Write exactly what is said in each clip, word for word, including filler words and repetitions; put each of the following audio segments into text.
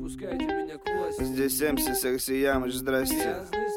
пускайте меня к власти. Здесь эм си Секси Ямыч, здрасте.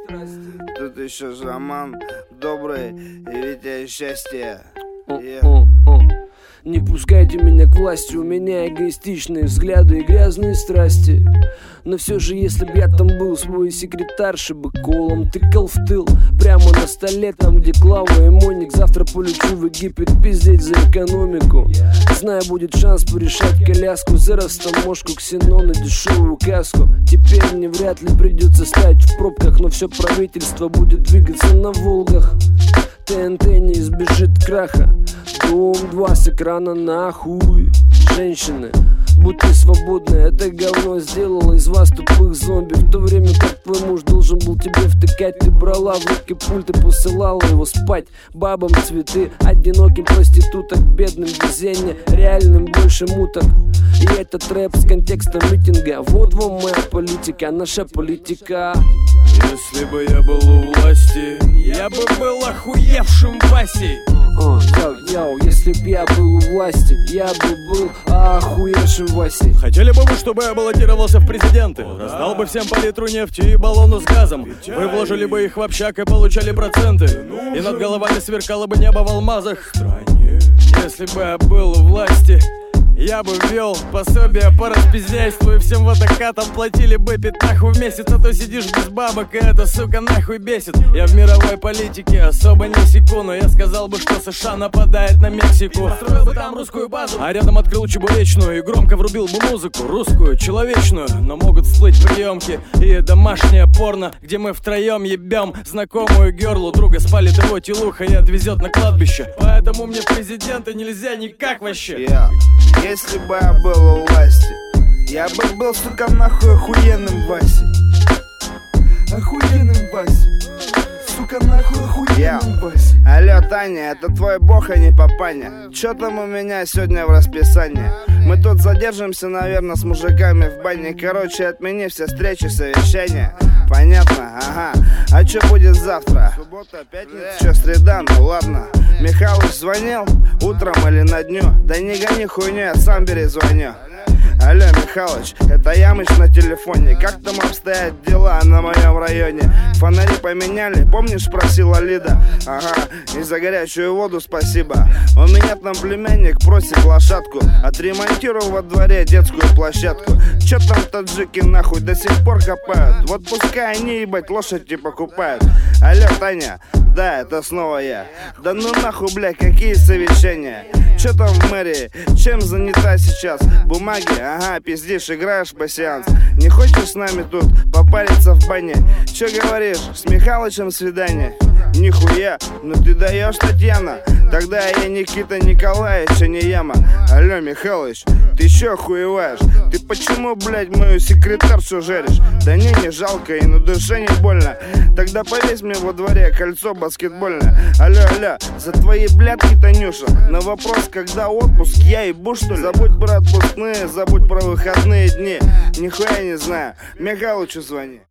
Тут еще Жаман, добрый и Витя счастье. Yeah. Не пускайте меня к власти, у меня эгоистичные взгляды и грязные страсти. Но все же, если б я там был, свой секретарши бы колом тыкал в тыл. Прямо на столе, там где Клава и Моник. Завтра полечу в Египет пиздеть за экономику. Зная, будет шанс порешать коляску за растаможку, ксенон и дешевую каску. Теперь мне вряд ли придется стоять в пробках, но все правительство будет двигаться на Волгах. ТНТ не избежит краха. Дом два с экрана нахуй. Женщины, будь ты свободна, это говно сделало из вас тупых зомби. В то время как твой муж должен был тебе втыкать, ты брала в руки пульт и посылала его спать. Бабам цветы, одиноким проституток, бедным везение, реальным больше муток. И этот рэп с контекстом митинга. Вот вам моя политика, наша политика. Если бы я был у власти, я бы был охуевшим Васей. Йоу-йоу, если б я был у власти, я бы был охуевшим Васей. Хотели бы вы, чтобы я баллотировался в президенты? Раздал бы всем по литру нефти и баллону с газом. Вы вложили бы их в общак и получали проценты. И над головами сверкало бы небо в алмазах. Если бы я был у власти, я бы ввел пособие по распиздяйству, и всем водокатам платили бы пятнаху в месяц. А то сидишь без бабок, и это, сука, нахуй бесит. Я в мировой политике особо не секу, но я сказал бы, что США нападает на Мексику. Построил бы там русскую базу, а рядом открыл чебуречную и громко врубил бы музыку русскую, человечную. Но могут всплыть приемки и домашнее порно, где мы втроем ебем знакомую герлу. Друга спалит его телуха и отвезет на кладбище. Поэтому мне в президенты нельзя никак вообще. Yeah. Если бы я был у власти, я бы был, сука, нахуй охуенным Васей. Охуенным Васей. Сука, нахуй охуенным Васей. Алло, Таня, это твой бог, а не папаня. Чё там у меня сегодня в расписании? Мы тут задержимся, наверное, с мужиками в бане. Короче, отмени все встречи, совещания. Понятно, ага. А чё будет завтра? Суббота, пятница. Чё, среда? Ну ладно. Михалыч звонил? Утром или на дню? Да не гони хуйню, я сам перезвоню. Алло, Михалыч, это Ямыч на телефоне. Как там обстоят дела на моем районе? Фонари поменяли, помнишь, просила Лида? Ага, и за горячую воду спасибо. У меня там племянник просит лошадку. Отремонтирую во дворе детскую площадку. Чё там таджики нахуй до сих пор копают? Вот пускай они, ебать, лошади покупают. Алло, Таня, да, это снова я. Да ну нахуй, бля, какие совещания? Чё там в мэрии? Чем занята сейчас? Бумаги? Ага, пиздишь, играешь пассианс. Не хочешь с нами тут попариться в бане? Чё говоришь, с Михалычем свидание? Нихуя, ну ты даешь, Татьяна. Тогда я Никита Николаевич, а не Яма. Алло, Михалыч, ты чё охуеваешь? Ты почему, блядь, мою секретаршу жаришь? Да не, не жалко и на душе не больно. Тогда повесь мне во дворе кольцо баскетбольное. Алло, алло, за твои блядки, Танюша. На вопрос, когда отпуск, я ебу, что ли? Забудь про отпускные, забудь про выходные дни. Нихуя не знаю, Михалычу звони.